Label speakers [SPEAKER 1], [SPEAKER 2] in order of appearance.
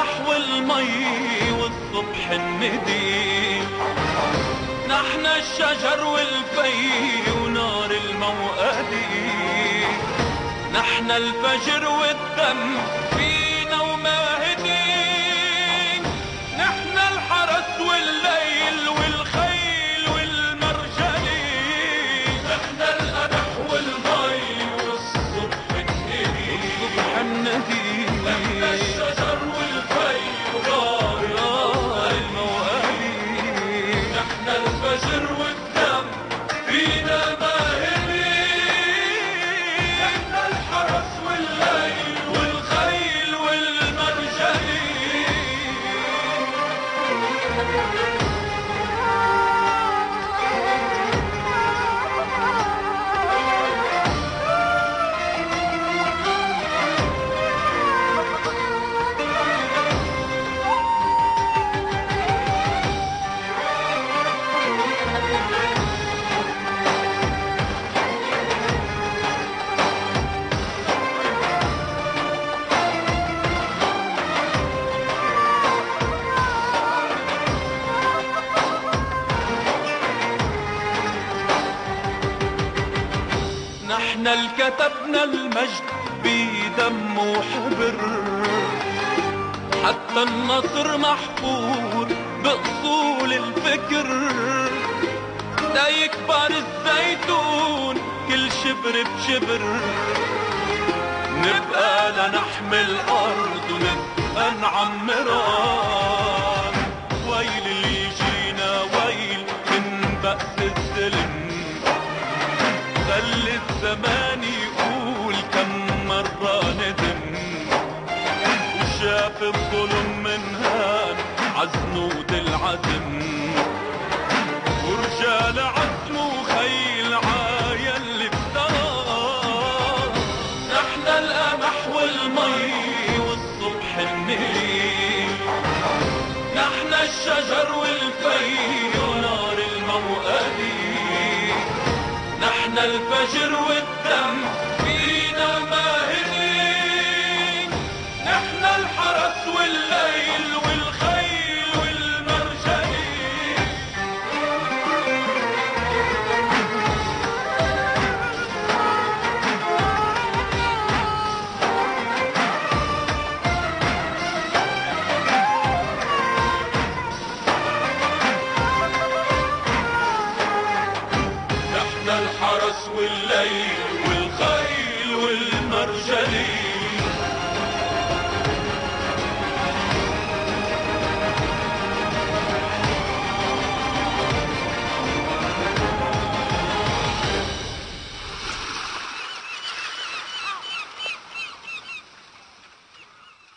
[SPEAKER 1] القمح والمي والصبح الندي، نحن الشجر والفي ونار الموقدي، نحن الفجر والدم فينا وماهدين، نحن الحرس والليل والخيل والمرجلي، نحن القمح والمي والصبح الندي، نحن الشجر والفي ونار الموقدي، نحن الفجر والدم فينا ماهرين، نحن الحرس والليل والخيل والمرجلي. نحن الكتبنا المجد بدم وحبر، حتى النصر محفور بأصول الفكر، دا يكبر الزيتون كل شبر بشبر، نبقى لنحمي الأرض ونبقى نعمران، ويل اللي يجينا ويل من بأس الظلم، خلي الزمان يقول كم مرة ندم، وشاف الظلم من هان عزنود العزم، ورجال عزم وخيل عايل الدار، نحن القمح والمي والصبح النيل، نحن الشجر